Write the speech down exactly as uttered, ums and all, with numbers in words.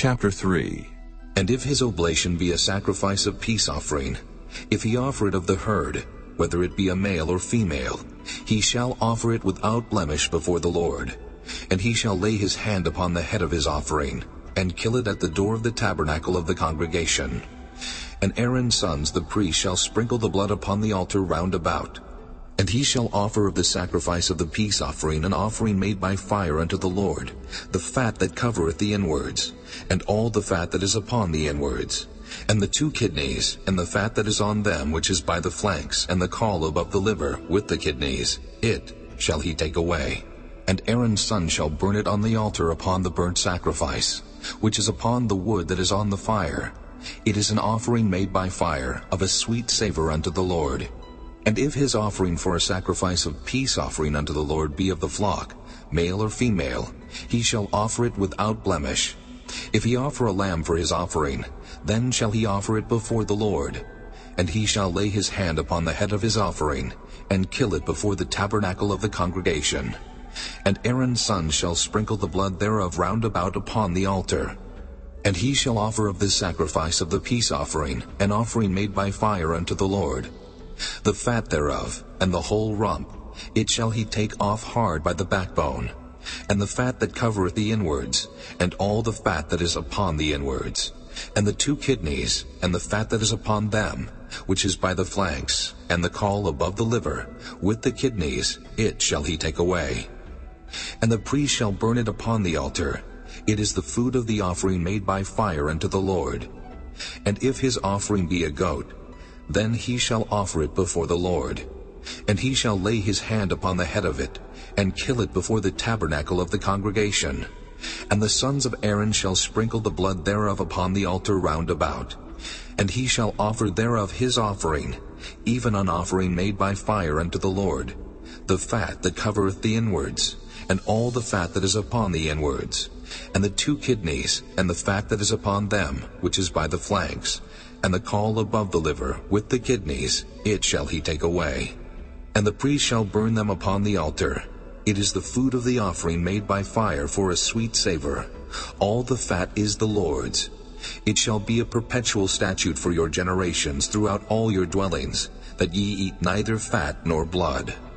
Chapter three. And if his oblation be a sacrifice of peace offering, if he offer it of the herd, whether it be a male or female, he shall offer it without blemish before the Lord. And he shall lay his hand upon the head of his offering, and kill it at the door of the tabernacle of the congregation. And Aaron's sons the priests shall sprinkle the blood upon the altar round about. And he shall offer of the sacrifice of the peace offering an offering made by fire unto the Lord, the fat that covereth the inwards, and all the fat that is upon the inwards, and the two kidneys, and the fat that is on them which is by the flanks, and the caul above the liver, with the kidneys, it shall he take away. And Aaron's son shall burn it on the altar upon the burnt sacrifice, which is upon the wood that is on the fire. It is an offering made by fire, of a sweet savor unto the Lord. And if his offering for a sacrifice of peace offering unto the Lord be of the flock, male or female, he shall offer it without blemish. If he offer a lamb for his offering, then shall he offer it before the Lord. And he shall lay his hand upon the head of his offering, and kill it before the tabernacle of the congregation. And Aaron's sons shall sprinkle the blood thereof round about upon the altar. And he shall offer of this sacrifice of the peace offering an offering made by fire unto the Lord. The fat thereof, and the whole rump, it shall he take off hard by the backbone, and the fat that covereth the inwards, and all the fat that is upon the inwards, and the two kidneys, and the fat that is upon them, which is by the flanks, and the caul above the liver, with the kidneys, it shall he take away. And the priest shall burn it upon the altar. It is the food of the offering made by fire unto the Lord. And if his offering be a goat, then he shall offer it before the Lord. And he shall lay his hand upon the head of it, and kill it before the tabernacle of the congregation. And the sons of Aaron shall sprinkle the blood thereof upon the altar round about. And he shall offer thereof his offering, even an offering made by fire unto the Lord, the fat that covereth the inwards, and all the fat that is upon the inwards, and the two kidneys, and the fat that is upon them, which is by the flanks, and the caul above the liver, with the kidneys, it shall he take away. And the priest shall burn them upon the altar. It is the food of the offering made by fire for a sweet savor. All the fat is the Lord's. It shall be a perpetual statute for your generations throughout all your dwellings, that ye eat neither fat nor blood.